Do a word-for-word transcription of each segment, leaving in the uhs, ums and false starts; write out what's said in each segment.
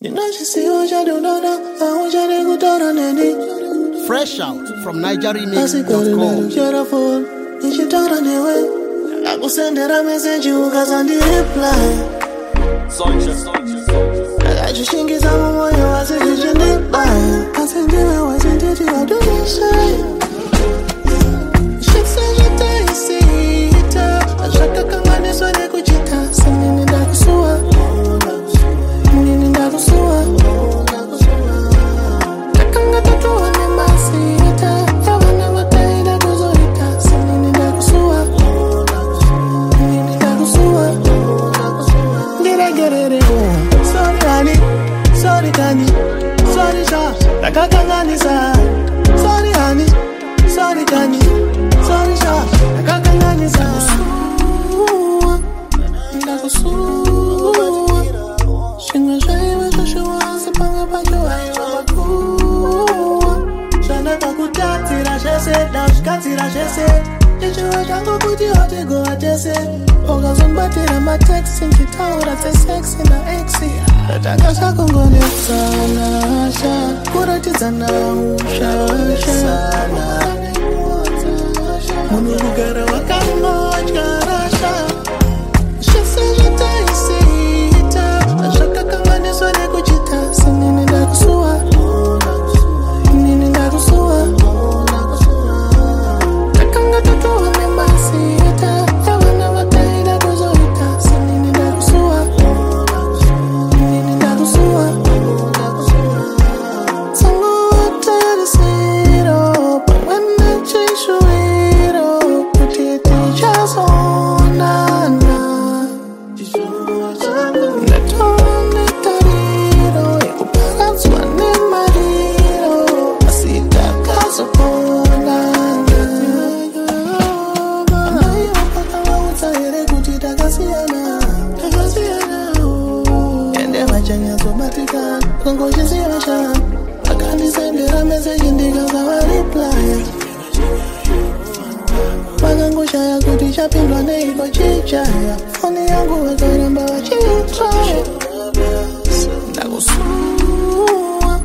Fresh out from Niger Remix dot com. Akusendera message ukazandi reply. Akachishingiza mumoyo wasizichinibaya. Kasendiwe wasinditi wadunisha. Shikseje taisita. Ashaka kanganiswa nekuchita. Sinini ndakusua. Nini ndakusua. Takanga tatuwa ni masita. Yawana wataida kuzoita. Sinini ndakusua. Nini ndakusua. Did I get it wrong? Sorry honey, sorry Kani, sorry Sha, Takakanganisa. Sorry honey, sorry Kani, sorry Sha, Takakanganisa. Ndakusua, shinga shaiva shoshuwa, sepanga pacho aiwa bakua. Shana kakutatira shese, dashkatira shese. Chichuwa chango kuti hote go atese. Oga zombatira ma text nkitaura te sexy na exy. Tataka kongone sana sha. Kuratiza na usha sha. Munu bugara wakamoja rasha. Shese jata isita. Ashaka kangane swale kuchita. Sinini ndakusua. Nini ndakusua. Takanga tatuwa ni masita. Yawana wataida kuzoita. Sinini ndakusua. Nini ndakusua. Tango watayari zero. But when I change your hero, kutiti jazo nana. Natoa nitariro. Yakupagazwa ni mariro. Asita kazo ponana. Amayi wapaka wautayere kuti takasiyana. Takasiyana oh. Ende machanya zobatika. Kongo chisiwa sha. Akandisendera message ndikazawa reply. Makangushaya kuti chapindwa neiko chichaya. Foni yangu wakaramba wachitraya. Ndakusua,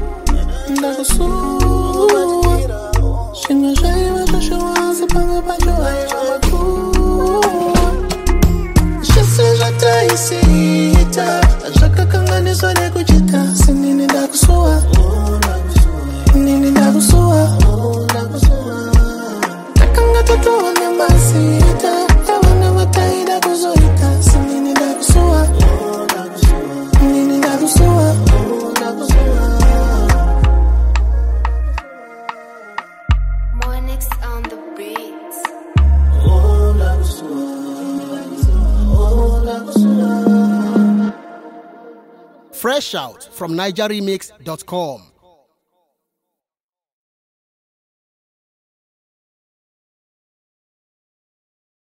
ndakusua. Shinga shaiva shoshuwa, sepanga pacho aiwa bakua. Shese jata isita. Ashaka kanganiswa nekuchita. Sinini ndakusua. Nini ndakusua. Takanga tatuwa ni masita. Yawana wataida kuzoita. Sinini ndakusua. Nini ndakusua. Monix on the beats. Fresh out from Niger Remix dot com.